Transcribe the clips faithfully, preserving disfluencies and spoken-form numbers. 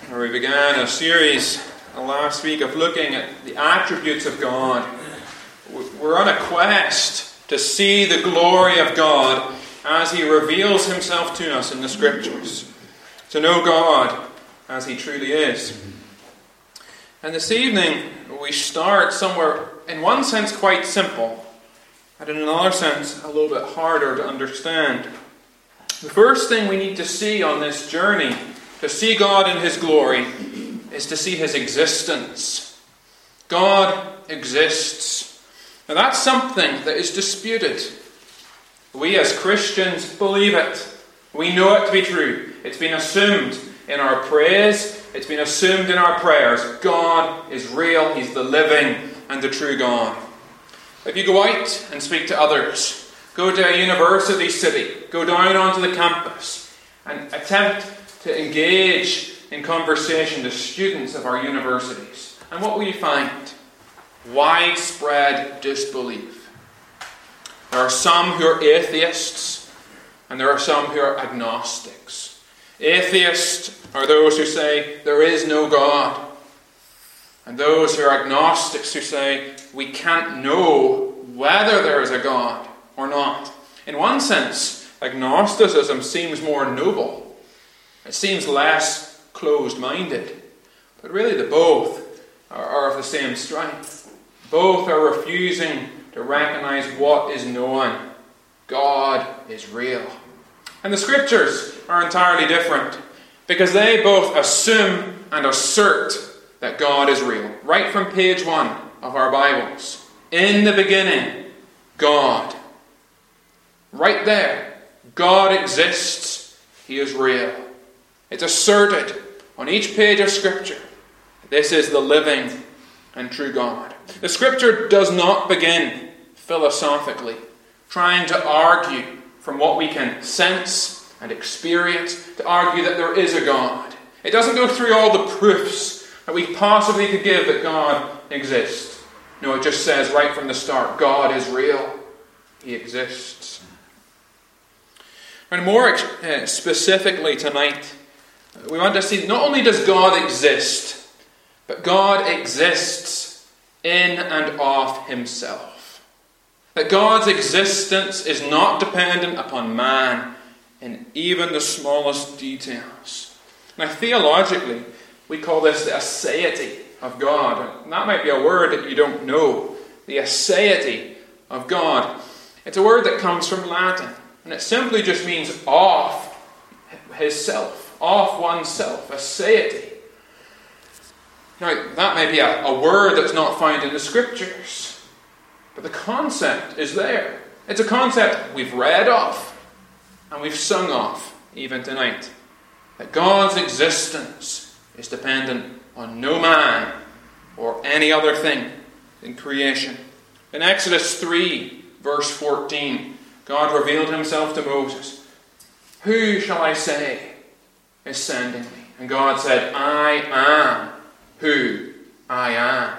where we began a series last week of looking at the attributes of God. We're on a quest to see the glory of God as He reveals Himself to us in the Scriptures, to know God as He truly is. And this evening we start somewhere, in one sense, quite simple, and in another sense, a little bit harder to understand. The first thing we need to see on this journey, to see God in His glory, is to see His existence. God exists. Now that's something that is disputed. We as Christians believe it. We know it to be true. It's been assumed in our praise. It's been assumed in our prayers. God is real. He's the living and the true God. If you go out and speak to others, go to a university city, go down onto the campus and attempt to engage in conversation to students of our universities, and what will you find? Widespread disbelief. There are some who are atheists, and there are some who are agnostics. Atheists are those who say there is no God, and those who are agnostics who say we can't know whether there is a God or not. In one sense, agnosticism seems more noble. It seems less closed-minded. But really the both are, are of the same strength. Both are refusing to recognize what is known. God is real. And the Scriptures are entirely different, because they both assume and assert that God is real. Right from page one of our Bibles. In the beginning, God. Right there. God exists. He is real. It's asserted on each page of Scripture. This is the living and true God. The Scripture does not begin philosophically, trying to argue from what we can sense and experience, to argue that there is a God. It doesn't go through all the proofs that we possibly could give that God exists. No, it just says right from the start, God is real. He exists. And more uh, specifically tonight, we want to see not only does God exist, but God exists in and of Himself. That God's existence is not dependent upon man in even the smallest details. Now, theologically, we call this the aseity of God. And that might be a word that you don't know. The aseity of God. It's a word that comes from Latin, and it simply just means of His self. Of oneself, aseity. Now, that may be a, a word that's not found in the Scriptures, but the concept is there. It's a concept we've read of, and we've sung of, even tonight. That God's existence is dependent on no man or any other thing in creation. In Exodus three, verse fourteen, God revealed Himself to Moses. Who shall I say is sending me? And God said, I am who I am.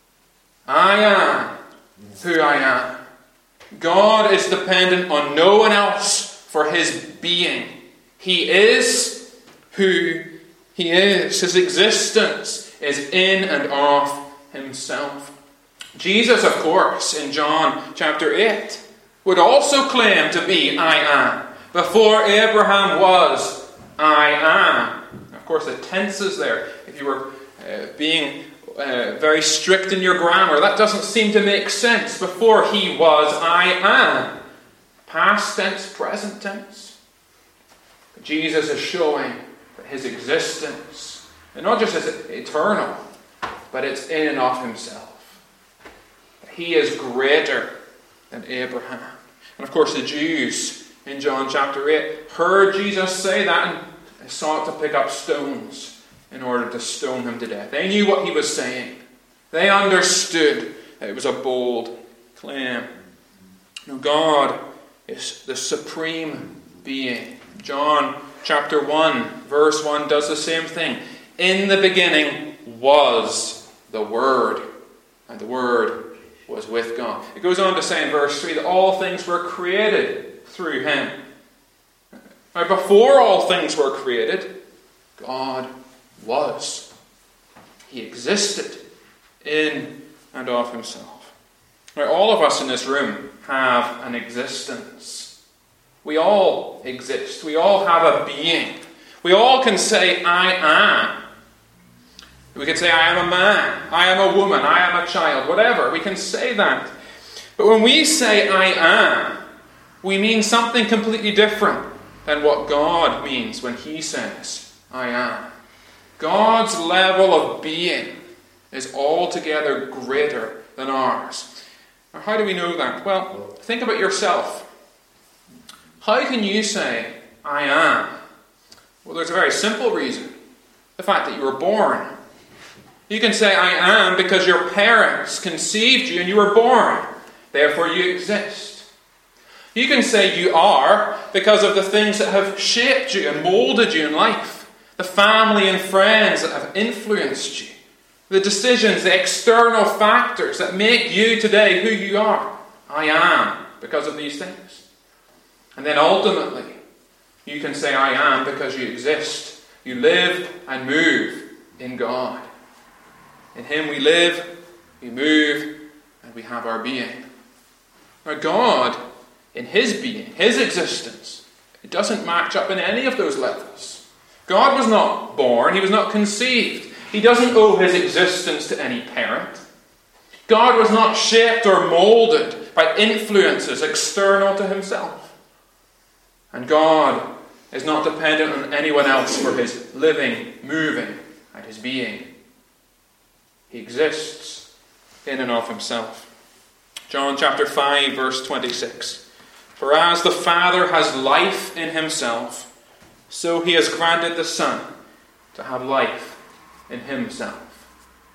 I am who I am. God is dependent on no one else for His being. He is who He is. His existence is in and of Himself. Jesus, of course, in John chapter eight, would also claim to be I am. Before Abraham was, I am. Of course, the tense is there. If you were uh, being uh, very strict in your grammar, that doesn't seem to make sense. Before He was, I am. Past tense, present tense. But Jesus is showing that His existence, and not just as eternal, but it's in and of Himself. That He is greater than Abraham. And of course, the Jews in John chapter eight heard Jesus say that and sought to pick up stones in order to stone Him to death. They knew what He was saying. They understood that it was a bold claim. Now, God is the supreme being. John chapter one, verse one does the same thing. In the beginning was the Word, and the Word was with God. It goes on to say in verse three that all things were created through Him. Now, before all things were created, God was. He existed in and of himself. Now, all of us in this room have an existence. We all exist. We all have a being. We all can say, I am. We can say, I am a man, I am a woman, I am a child, whatever. We can say that. But when we say, I am, we mean something completely different than what God means when he says, I am. God's level of being is altogether greater than ours. Now, how do we know that? Well, think about yourself. How can you say, I am? Well, there's a very simple reason. The fact that you were born. You can say, I am, because your parents conceived you and you were born. Therefore you exist. You can say you are because of the things that have shaped you and molded you in life. The family and friends that have influenced you. The decisions, the external factors that make you today who you are. I am because of these things. And then ultimately, you can say I am because you exist. You live and move in God. In him we live, we move, and we have our being. Now God, in his being, his existence, it doesn't match up in any of those levels. God was not born, he was not conceived. He doesn't owe his existence to any parent. God was not shaped or molded by influences external to himself. And God is not dependent on anyone else for his living, moving, and his being. He exists in and of himself. John chapter five, verse twenty-six. For as the Father has life in himself, so he has granted the Son to have life in himself.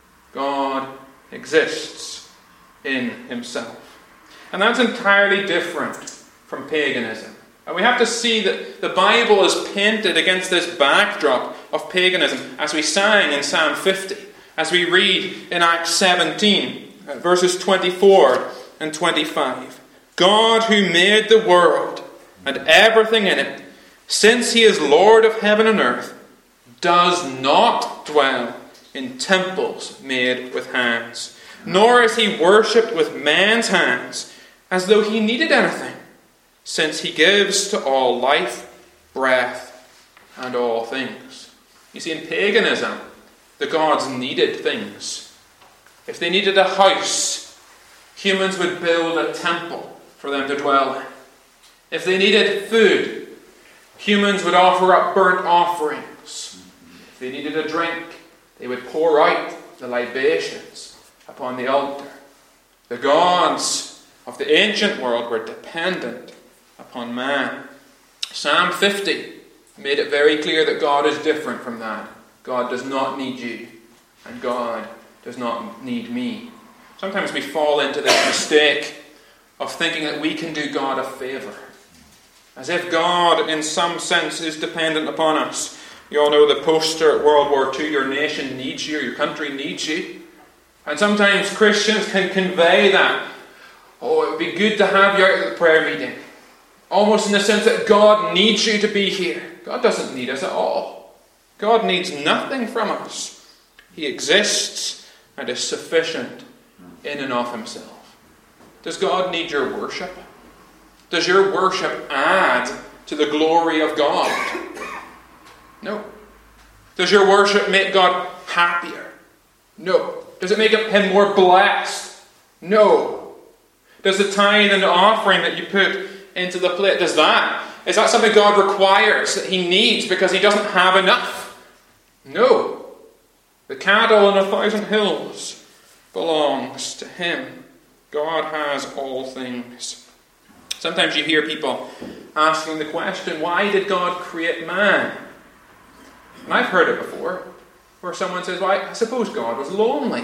God exists in himself. And that's entirely different from paganism. And we have to see that the Bible is painted against this backdrop of paganism, as we sang in Psalm fifty. As we read in Acts seventeen, verses twenty-four and twenty-five. God who made the world and everything in it, since he is Lord of heaven and earth, does not dwell in temples made with hands, nor is he worshipped with man's hands, as though he needed anything, since he gives to all life, breath, and all things. You see, in paganism, the gods needed things. If they needed a house, humans would build a temple for them to dwell in. If they needed food, humans would offer up burnt offerings. If they needed a drink, they would pour out the libations upon the altar. The gods of the ancient world were dependent upon man. Psalm fifty made it very clear that God is different from that. God does not need you, and God does not need me. Sometimes we fall into this mistake of thinking that we can do God a favour, as if God, in some sense, is dependent upon us. You all know the poster at World War Two, your nation needs you, your country needs you. And sometimes Christians can convey that. Oh, it would be good to have you out at the prayer meeting. Almost in the sense that God needs you to be here. God doesn't need us at all. God needs nothing from us. He exists and is sufficient in and of himself. Does God need your worship? Does your worship add to the glory of God? No. Does your worship make God happier? No. Does it make him more blessed? No. Does the tithe and the offering that you put into the plate, does that, is that something God requires, that he needs because he doesn't have enough? No. The cattle on a thousand hills belongs to him. God has all things. Sometimes you hear people asking the question, why did God create man? And I've heard it before, where someone says, well, I suppose God was lonely.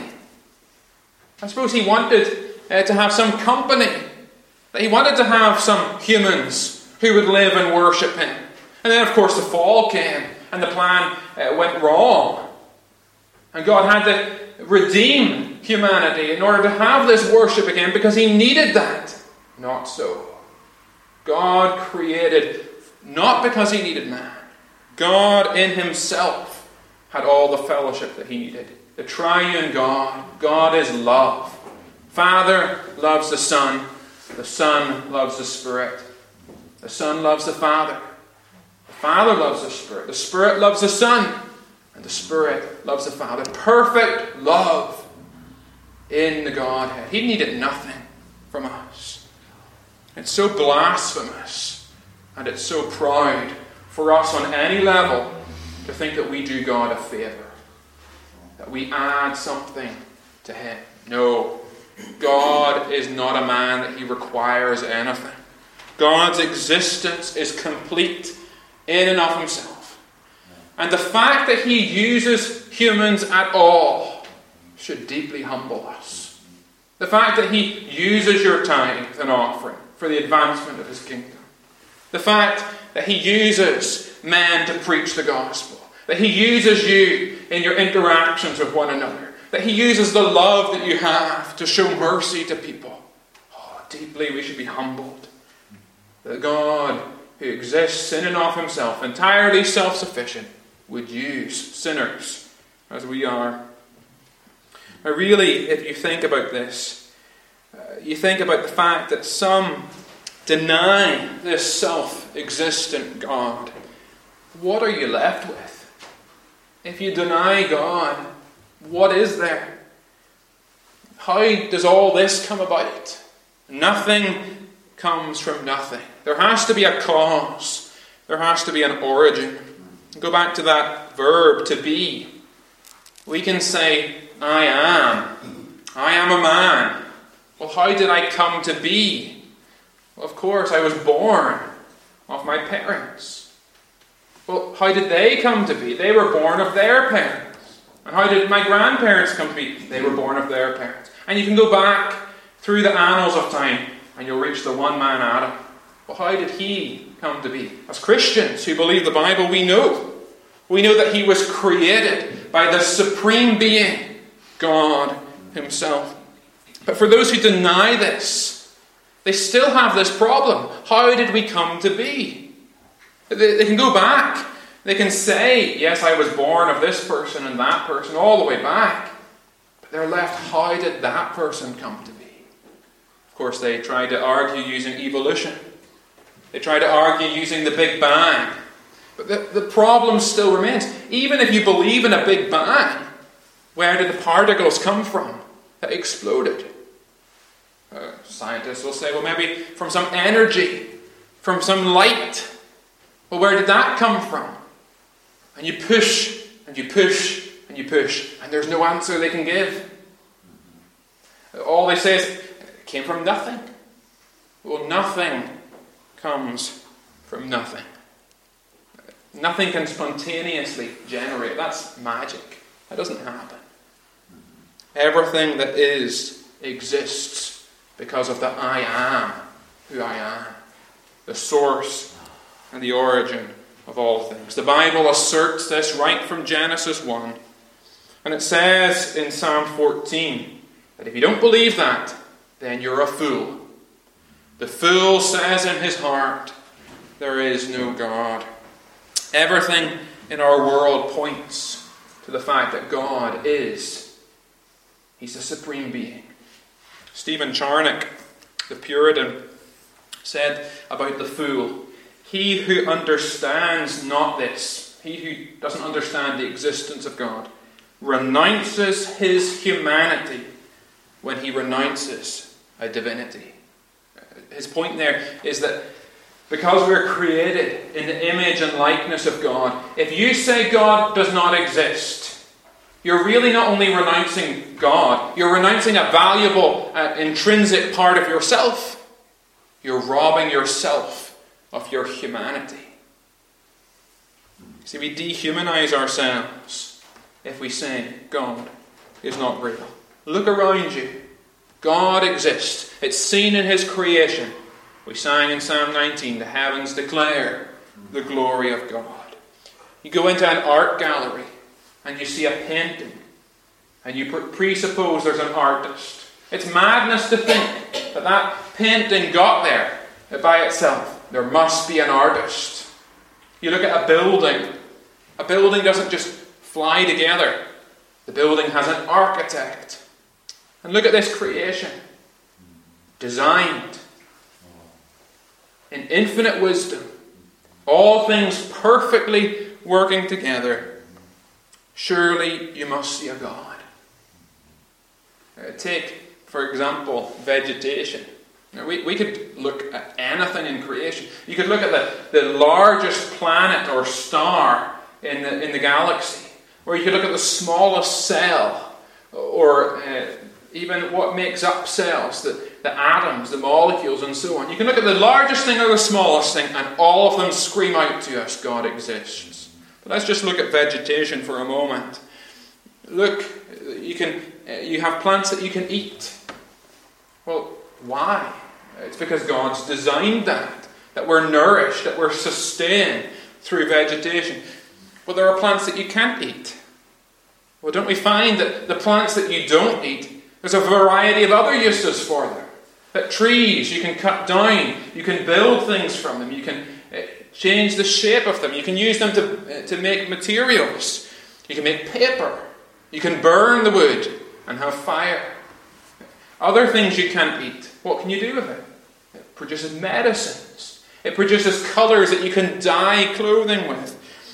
I suppose he wanted uh, to have some company. That he wanted to have some humans who would live and worship him. And then, of course, the fall came, and the plan uh, went wrong. And God had to redeem humanity in order to have this worship again, because he needed that. Not so. God created not because he needed man. God in himself had all the fellowship that he needed. The triune God. God is love. Father loves the Son. The Son loves the Spirit. The Son loves the Father. The Father loves the Spirit. The Spirit loves the Son. And the Spirit loves the Father. Perfect love in the Godhead. He needed nothing from us. It's so blasphemous and it's so proud for us on any level to think that we do God a favour. That we add something to him. No. God is not a man that he requires anything. God's existence is complete in and of himself. And the fact that he uses humans at all should deeply humble us. The fact that he uses your tithe and offering for the advancement of his kingdom. The fact that he uses men to preach the gospel. That he uses you in your interactions with one another. That he uses the love that you have to show mercy to people. Oh, deeply we should be humbled. That God, who exists in and of himself, entirely self-sufficient, would use sinners as we are. Now really, if you think about this, uh, you think about the fact that some deny this self-existent God. What are you left with? If you deny God, what is there? How does all this come about? Nothing comes from nothing. There has to be a cause. There has to be an origin. Go back to that verb, to be. We can say, I am. I am a man. Well, how did I come to be? Well, of course, I was born of my parents. Well, how did they come to be? They were born of their parents. And how did my grandparents come to be? They were born of their parents. And you can go back through the annals of time and you'll reach the one man Adam. Well, how did he come to be? As Christians who believe the Bible, we know. We know that he was created by the supreme being, God himself. But for those who deny this, they still have this problem. How did we come to be? They, they can go back. They can say, yes, I was born of this person and that person, all the way back. But they're left, how did that person come to be? Of course, they try to argue using evolution. They try to argue using the Big Bang. But the, the problem still remains. Even if you believe in a Big Bang, where did the particles come from that exploded? Uh, scientists will say, well, maybe from some energy, from some light. Well, where did that come from? And you push, and you push, and you push, and there's no answer they can give. All they say is, it came from nothing. Well, nothing comes from nothing. Nothing can spontaneously generate. That's magic. That doesn't happen. Everything that is exists because of the I am who I am. The source and the origin of all things. The Bible asserts this right from Genesis one. And it says in Psalm fourteen that if you don't believe that, then you're a fool. The fool says in his heart, there is no God. Everything in our world points to the fact that God is. He's the supreme being. Stephen Charnock, the Puritan, said about the fool, he who understands not this, he who doesn't understand the existence of God, renounces his humanity when he renounces a divinity. His point there is that because we're created in the image and likeness of God, if you say God does not exist, you're really not only renouncing God, you're renouncing a valuable, uh, intrinsic part of yourself. You're robbing yourself of your humanity. See, we dehumanize ourselves if we say God is not real. Look around you. God exists. It's seen in his creation. We sang in Psalm nineteen, the heavens declare the glory of God. You go into an art gallery and you see a painting and you presuppose there's an artist. It's madness to think that that painting got there by itself. There must be an artist. You look at a building. A building doesn't just fly together. The building has an architect. And look at this creation. Designed in infinite wisdom. All things perfectly working together. Surely you must see a God. Uh, take, for example, vegetation. Now, we, we could look at anything in creation. You could look at the, the largest planet or star in the, in the galaxy. Or you could look at the smallest cell. Or uh, even what makes up cells. The, the atoms, the molecules, and so on. You can look at the largest thing or the smallest thing, and all of them scream out to us, God exists. But let's just look at vegetation for a moment. Look, you can you have plants that you can eat. Well, why? It's because God's designed that. That we're nourished, that we're sustained through vegetation. Well, there are plants that you can't eat. Well, don't we find that the plants that you don't eat, there's a variety of other uses for them. That trees, you can cut down, you can build things from them, you can uh, change the shape of them, you can use them to, uh, to make materials, you can make paper, you can burn the wood and have fire. Other things you can't eat, what can you do with it? It produces medicines, it produces colours that you can dye clothing with.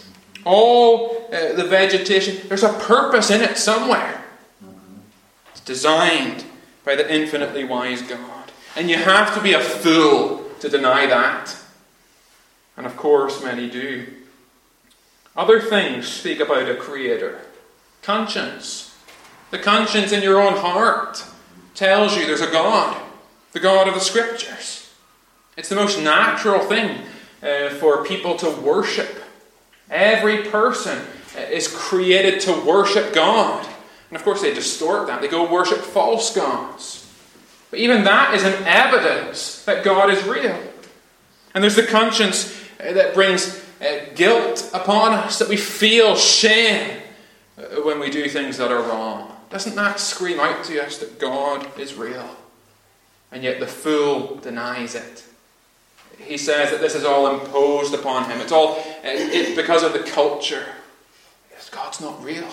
All uh, the vegetation, there's a purpose in it somewhere. It's designed by the infinitely wise God. And you have to be a fool to deny that. And of course, many do. Other things speak about a creator. Conscience. The conscience in your own heart tells you there's a God. The God of the Scriptures. It's the most natural thing uh, for people to worship. Every person is created to worship God. And of course they distort that. They go worship false gods. But even that is an evidence that God is real. And there's the conscience that brings guilt upon us, that we feel shame when we do things that are wrong. Doesn't that scream out to us that God is real? And yet the fool denies it. He says that this is all imposed upon him. It's all it's because of the culture. Yes, God's not real.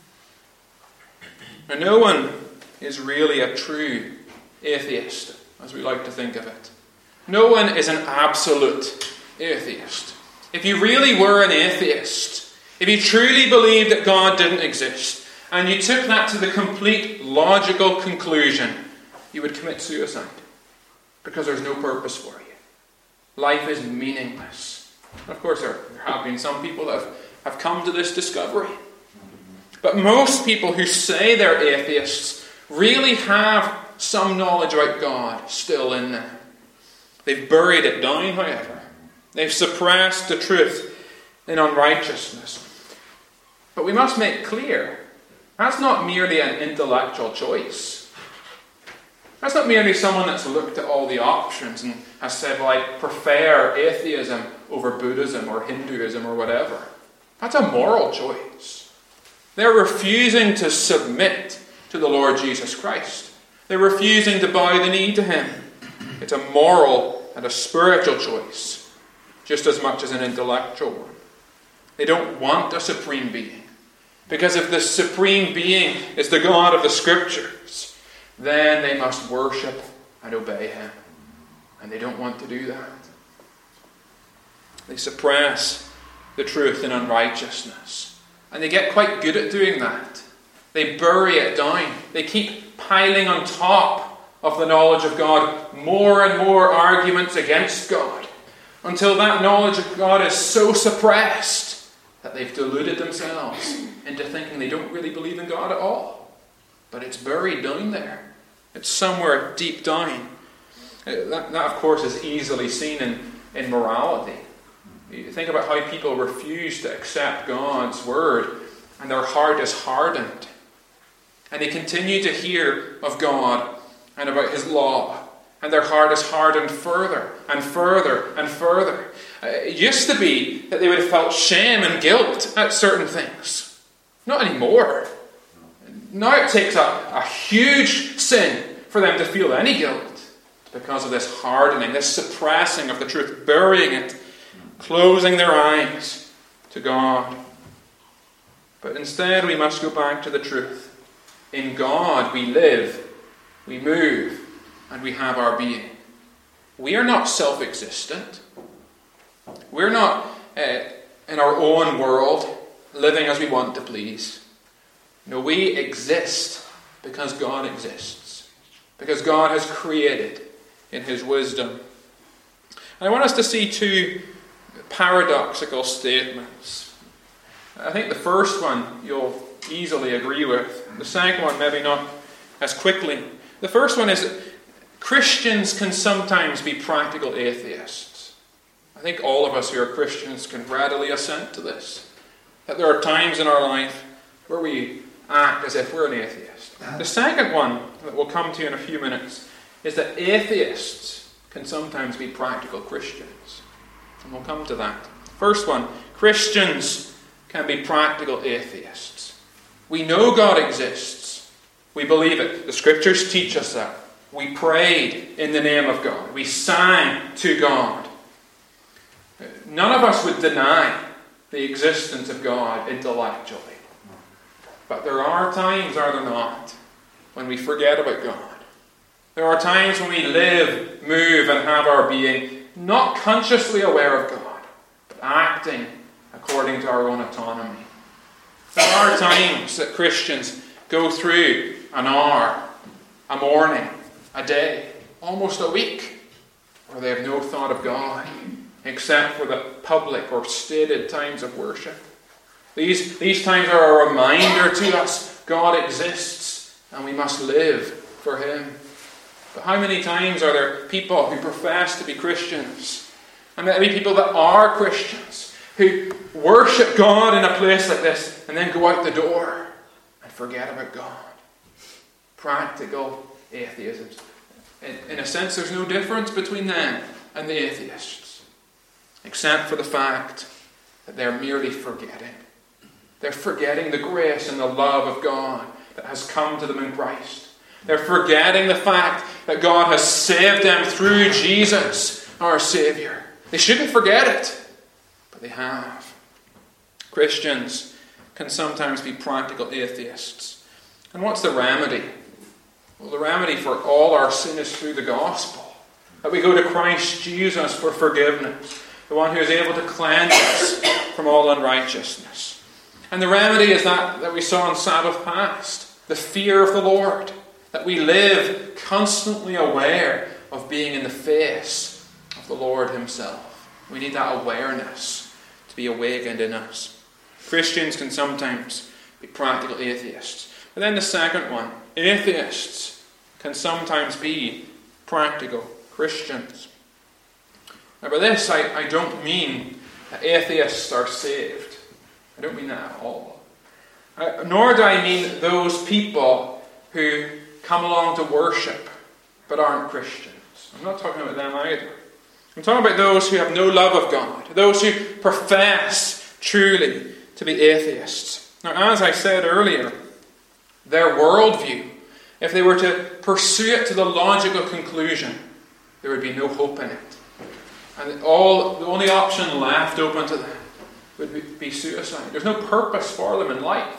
Now, no one is really a true atheist, as we like to think of it. No one is an absolute atheist. If you really were an atheist, if you truly believed that God didn't exist, and you took that to the complete logical conclusion, you would commit suicide. Because there's no purpose for you. Life is meaningless. Of course, there have been some people that have, have come to this discovery. But most people who say they're atheists really have some knowledge about God still in them. They've buried it down, however. They've suppressed the truth in unrighteousness. But we must make clear, that's not merely an intellectual choice. That's not merely someone that's looked at all the options and has said, well, I prefer atheism over Buddhism or Hinduism or whatever. That's a moral choice. They're refusing to submit to the Lord Jesus Christ. They're refusing to bow the knee to Him. It's a moral and a spiritual choice, just as much as an intellectual one. They don't want a supreme being. Because if the supreme being is the God of the Scriptures, then they must worship and obey Him. And they don't want to do that. They suppress the truth in unrighteousness. And they get quite good at doing that. They bury it down. They keep piling on top of the knowledge of God more and more arguments against God, until that knowledge of God is so suppressed that they've deluded themselves into thinking they don't really believe in God at all. But it's buried down there. It's somewhere deep down. That, that of course, is easily seen in, in morality. You think about how people refuse to accept God's word, and their heart is hardened. And they continue to hear of God and about His law, and their heart is hardened further and further and further. Uh, it used to be that they would have felt shame and guilt at certain things. Not anymore. Now it takes a, a huge sin for them to feel any guilt because of this hardening, this suppressing of the truth, burying it, closing their eyes to God. But instead we must go back to the truth. In God we live, we move, and we have our being. We are not self-existent. We're not uh, in our own world, living as we want to please. No, we exist because God exists. Because God has created in his wisdom. And I want us to see two paradoxical statements. I think the first one you'll easily agree with. The second one maybe not as quickly. The first one is that Christians can sometimes be practical atheists. I think all of us who are Christians can readily assent to this. That there are times in our life where we act as if we're an atheist. The second one that we'll come to in a few minutes is that atheists can sometimes be practical Christians. And we'll come to that. First one, Christians can be practical atheists. We know God exists. We believe it. The scriptures teach us that. We prayed in the name of God. We sang to God. None of us would deny the existence of God intellectually. But there are times, are there not, when we forget about God. There are times when we live, move, and have our being not consciously aware of God, but acting according to our own autonomy. There are times that Christians go through an hour, a morning, a day, almost a week, where they have no thought of God, except for the public or stated times of worship. These, these times are a reminder to us God exists and we must live for him. But how many times are there people who profess to be Christians, and maybe people that are Christians, who worship God in a place like this and then go out the door and forget about God? Practical atheism. In, in a sense, there's no difference between them and the atheists, except for the fact that they're merely forgetting. They're forgetting the grace and the love of God that has come to them in Christ. They're forgetting the fact that God has saved them through Jesus, our Saviour. They shouldn't forget it, but they have. Christians can sometimes be practical atheists. And what's the remedy? Well, the remedy for all our sin is through the gospel. That we go to Christ Jesus for forgiveness, the one who is able to cleanse us from all unrighteousness. And the remedy is that that we saw on Sabbath past, the fear of the Lord, that we live constantly aware of being in the face of the Lord himself. We need that awareness to be awakened in us. Christians can sometimes be practical atheists. But then the second one, atheists can sometimes be practical Christians. Now by this I, I don't mean that atheists are saved. I don't mean that at all. Uh, nor do I mean those people who come along to worship but aren't Christians. I'm not talking about them either. I'm talking about those who have no love of God, those who profess truly to be atheists. Now, as I said earlier, their worldview, if they were to pursue it to the logical conclusion, there would be no hope in it. And all the only option left open to them would be, be suicide. There's no purpose for them in life.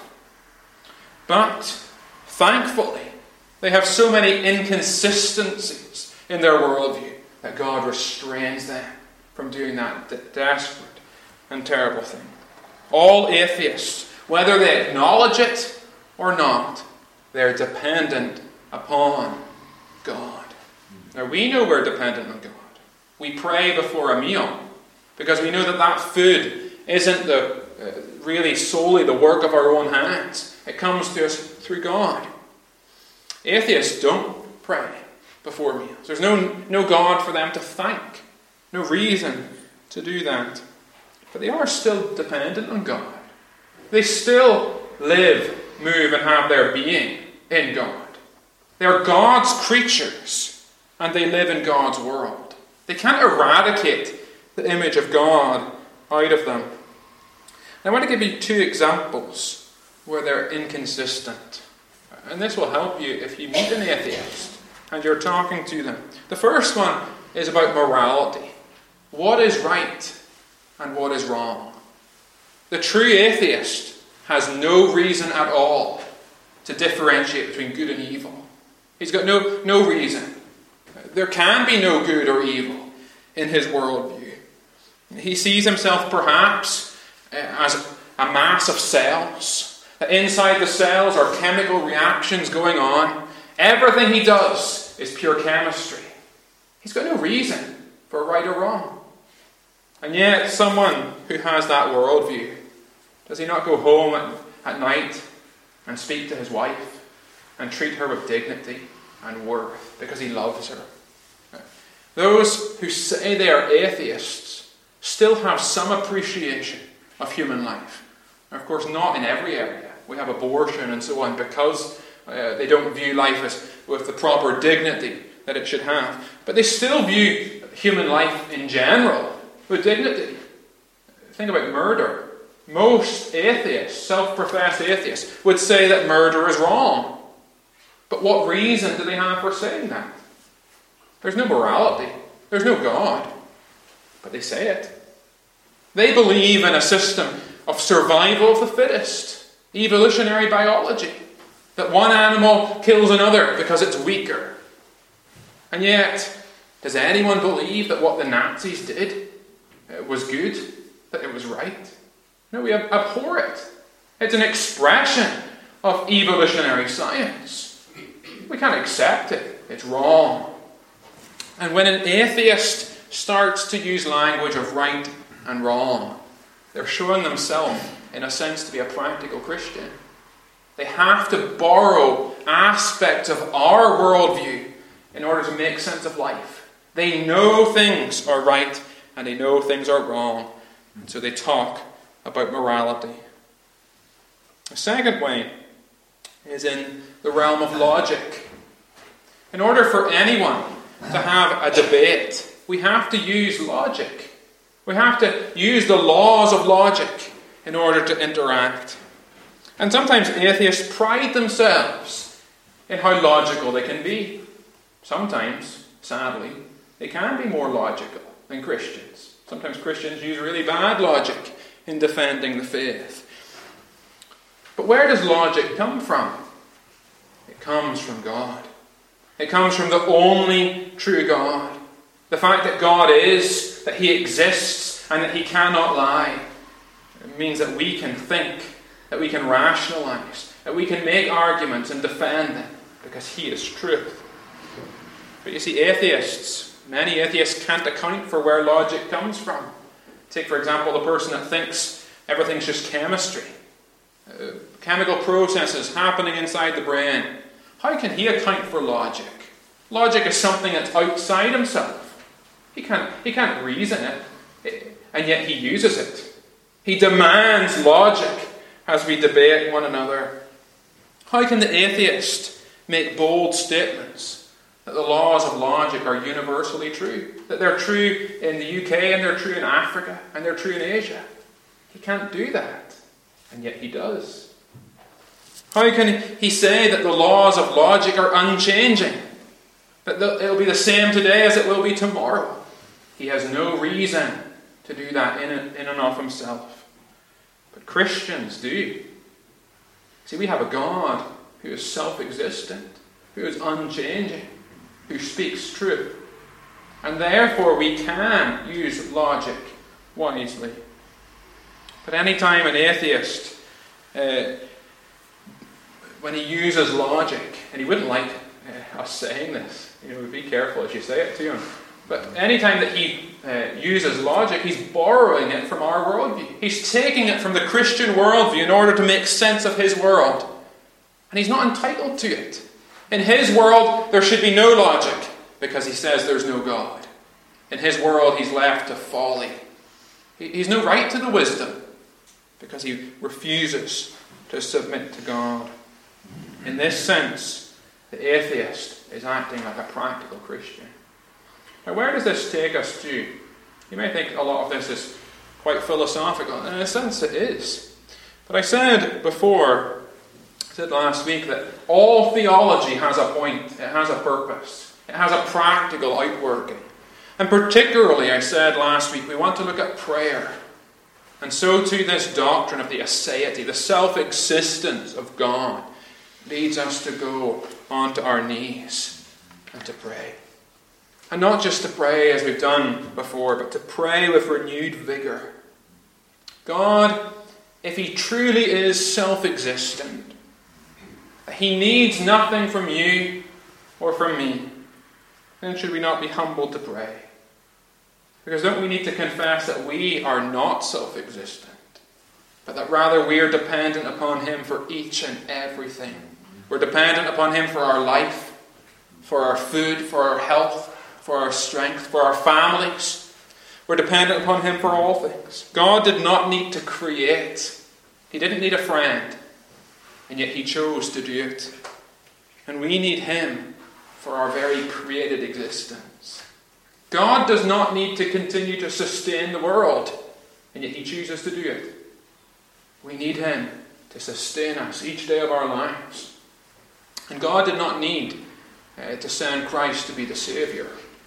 But, thankfully, they have so many inconsistencies in their worldview that God restrains them from doing that de- desperate and terrible thing. All atheists, whether they acknowledge it or not, they're dependent upon God. Now we know we're dependent on God. We pray before a meal because we know that that food isn't the uh, really solely the work of our own hands. It comes to us through God. Atheists don't pray before meals. There's no, no God for them to thank. No reason to do that. But they are still dependent on God. They still live, move, and have their being in God. They are God's creatures, and they live in God's world. They can't eradicate the image of God out of them. And I want to give you two examples where they're inconsistent. And this will help you if you meet an atheist and you're talking to them. The first one is about morality. What is right and what is wrong? The true atheist has no reason at all to differentiate between good and evil. He's got no, no reason. There can be no good or evil in his worldview. He sees himself perhaps as a mass of cells. That inside the cells are chemical reactions going on. Everything he does is pure chemistry. He's got no reason for right or wrong. And yet, someone who has that worldview, does he not go home at, at night and speak to his wife and treat her with dignity and worth because he loves her? Those who say they are atheists still have some appreciation of human life. Of course, not in every area. We have abortion and so on because uh, they don't view life as with the proper dignity that it should have. But they still view human life in general with dignity. Think about murder. Most atheists, self-professed atheists, would say that murder is wrong. But what reason do they have for saying that? There's no morality. There's no God. But they say it. They believe in a system of survival of the fittest, evolutionary biology, that one animal kills another because it's weaker. And yet, does anyone believe that what the Nazis did was good, that it was right? No, we abhor it. It's an expression of evolutionary science. We can't accept it. It's wrong. And when an atheist starts to use language of right and wrong, they're showing themselves, in a sense, to be a practical Christian. They have to borrow aspects of our worldview in order to make sense of life. They know things are right and they know things are wrong. And so they talk about morality. The second way is in the realm of logic. In order for anyone to have a debate, we have to use logic. We have to use the laws of logic in order to interact. And sometimes atheists pride themselves in how logical they can be. Sometimes, sadly, they can be more logical than Christians. Sometimes Christians use really bad logic in defending the faith. But where does logic come from? It comes from God. It comes from the only true God. The fact that God is, that He exists, and that He cannot lie. It means that we can think, that we can rationalize, that we can make arguments and defend them, because He is truth. But you see, atheists, many atheists can't account for where logic comes from. Take, for example, the person that thinks everything's just chemistry. Uh, chemical processes happening inside the brain. How can he account for logic? Logic is something that's outside himself. He can't, he can't reason it, and yet he uses it. He demands logic as we debate one another. How can the atheist make bold statements that the laws of logic are universally true? That they're true in the U K, and they're true in Africa, and they're true in Asia? He can't do that, and yet he does. How can he say that the laws of logic are unchanging? That it'll be the same today as it will be tomorrow? He has no reason to do that in and, in and of himself. But Christians do. See, we have a God who is self-existent, who is unchanging, who speaks truth. And therefore we can use logic wisely. But any time an atheist, uh, when he uses logic, and he wouldn't like uh, us saying this, you know, be careful as you say it to him. But any time that he uh, uses logic, he's borrowing it from our worldview. He's taking it from the Christian worldview in order to make sense of his world. And he's not entitled to it. In his world, there should be no logic, because he says there's no God. In his world, he's left to folly. He, he's no right to the wisdom, because he refuses to submit to God. In this sense, the atheist is acting like a practical Christian. Now, where does this take us to? You may think a lot of this is quite philosophical, and in a sense it is. But I said before, I said last week, that all theology has a point, it has a purpose, it has a practical outworking. And particularly, I said last week, we want to look at prayer. And so too this doctrine of the aseity, the self-existence of God, leads us to go onto our knees and to pray. And not just to pray as we've done before, but to pray with renewed vigour. God, if he truly is self-existent, he needs nothing from you or from me, then should we not be humble to pray? Because don't we need to confess that we are not self-existent, but that rather we are dependent upon him for each and everything. We're dependent upon him for our life, for our food, for our health, for our strength, for our families. We're dependent upon him for all things. God did not need to create. He didn't need a friend, and yet he chose to do it. And we need him for our very created existence. God does not need to continue to sustain the world, and yet he chooses to do it. We need him to sustain us each day of our lives. And God did not need uh, to send Christ to be the Saviour.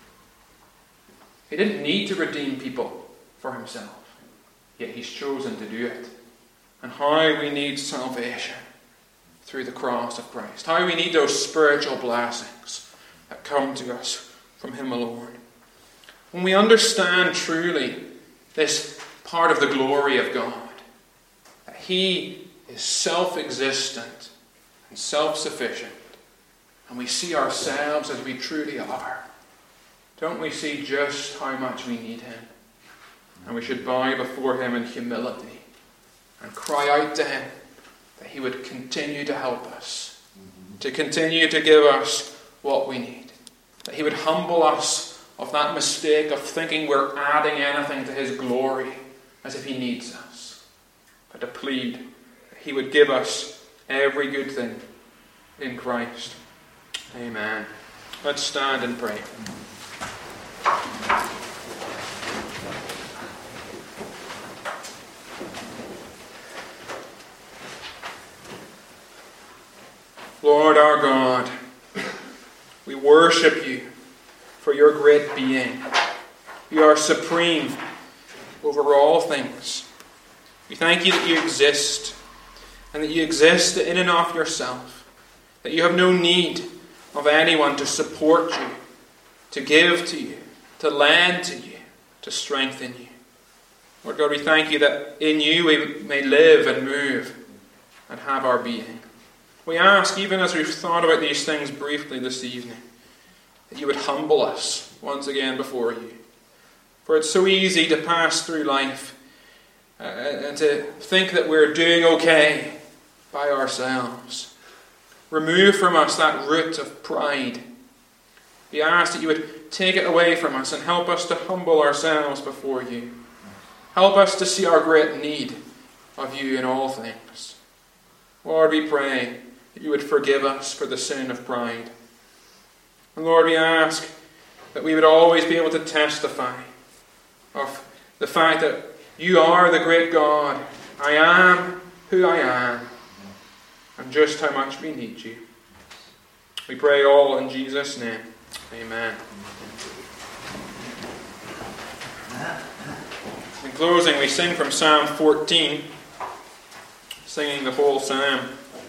He didn't need to redeem people for himself, yet he's chosen to do it. And how we need salvation through the cross of Christ. How we need those spiritual blessings that come to us from him alone. When we understand truly this part of the glory of God, that he is self-existent and self-sufficient, and we see ourselves as we truly are, don't we see just how much we need him? And we should bow before him in humility and cry out to him that he would continue to help us, to continue to give us what we need, that he would humble us of that mistake of thinking we're adding anything to his glory as if he needs us, but to plead that he would give us every good thing in Christ. Amen. Let's stand and pray. Lord our God, we worship you for your great being. You are supreme over all things. We thank you that you exist, and that you exist in and of yourself, that you have no need of anyone to support you, to give to you, to lend to you, to strengthen you. Lord God, we thank you that in you we may live and move and have our being. We ask, even as we've thought about these things briefly this evening, that you would humble us once again before you. For it's so easy to pass through life uh, and to think that we're doing okay by ourselves. Remove from us that root of pride. We ask that you would take it away from us and help us to humble ourselves before you. Help us to see our great need of you in all things. Lord, we pray that you would forgive us for the sin of pride. And Lord, we ask that we would always be able to testify of the fact that you are the great God. I am who I am, and just how much we need you. We pray all in Jesus' name. Amen. In closing, we sing from Psalm fourteen, singing the whole psalm.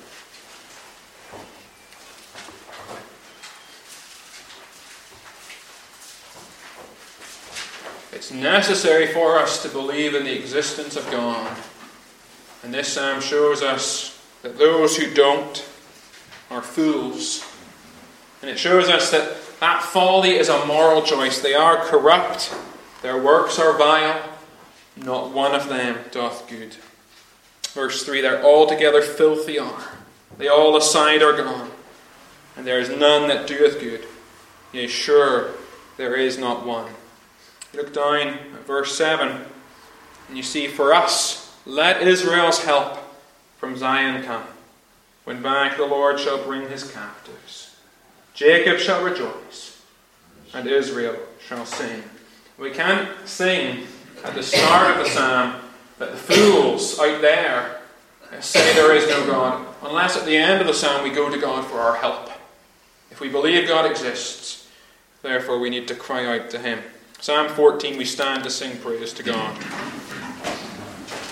It's necessary for us to believe in the existence of God. And this psalm shows us that those who don't are fools. And it shows us that that folly is a moral choice. They are corrupt. Their works are vile. Not one of them doth good. Verse three, they're altogether filthy are. They all aside are gone. And there is none that doeth good. Yea, sure, there is not one. Look down at verse seven, and you see, for us, let Israel's help from Zion come. When back the Lord shall bring his captives. Jacob shall rejoice, and Israel shall sing. We can't sing at the start of the psalm that the fools out there say there is no God, unless at the end of the psalm we go to God for our help. If we believe God exists, therefore we need to cry out to him. Psalm fourteen, we stand to sing praise to God.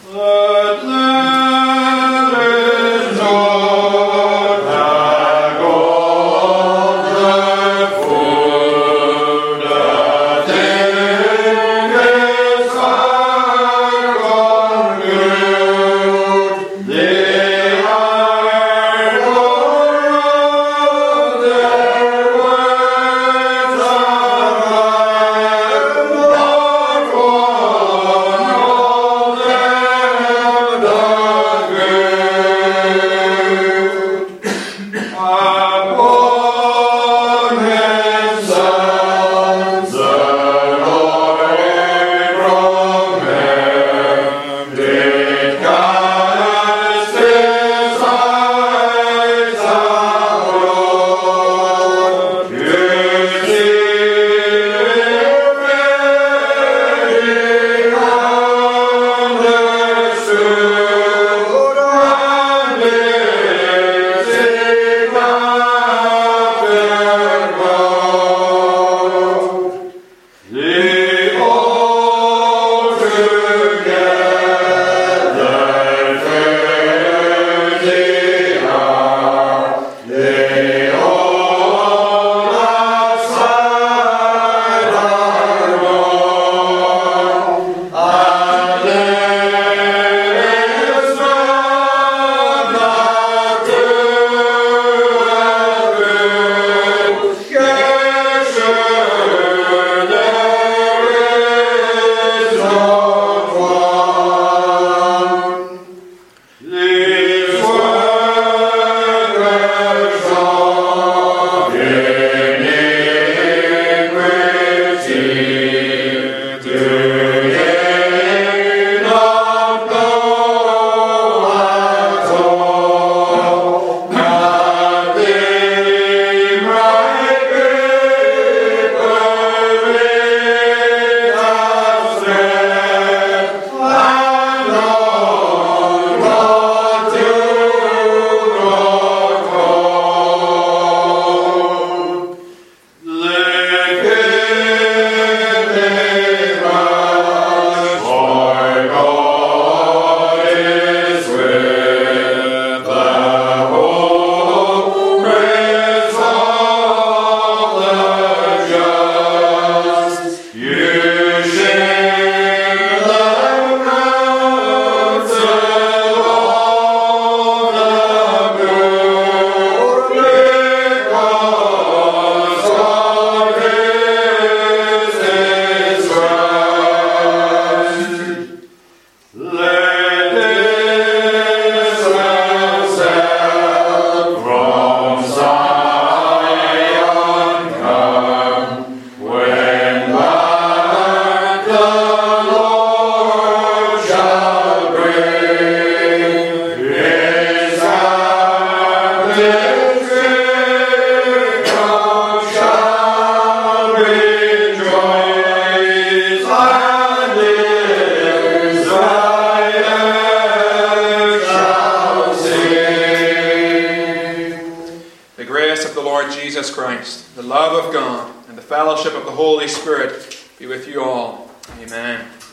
Jesus Christ, the love of God, and the fellowship of the Holy Spirit be with you all. Amen.